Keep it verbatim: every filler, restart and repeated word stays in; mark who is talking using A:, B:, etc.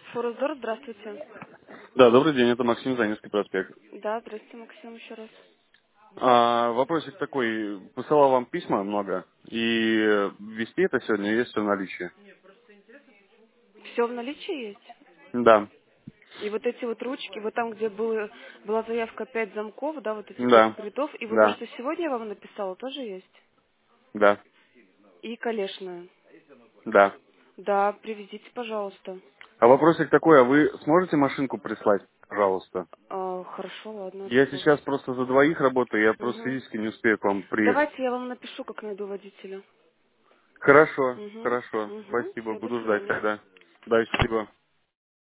A: Форузор, здравствуйте.
B: Да, добрый день, это Максим, Заневский проспект.
A: Да, здравствуйте, Максим, еще раз.
B: А, вопросик такой, посылал вам письма много, и вести это сегодня есть все в наличии.
A: Все в наличии есть?
B: Да,
A: И вот эти вот ручки, вот там, где было, была заявка пять замков, да, вот этих вот
B: да,
A: рядов, и вот то,
B: да,
A: что сегодня я вам написала, тоже есть?
B: да,
A: И колешная.
B: да.
A: Да, привезите, пожалуйста.
B: А вопросик такой, а вы сможете машинку прислать, пожалуйста?
A: А, хорошо, ладно,
B: Я
A: вопрос.
B: сейчас просто за двоих работаю, я просто
A: Угу.
B: физически не успею к вам приехать.
A: Давайте я вам напишу, как найду водителя.
B: Хорошо,
A: Угу,
B: хорошо,
A: угу.
B: спасибо,
A: Все, до
B: буду ждать
A: свидания.
B: тогда. Да, счастливо.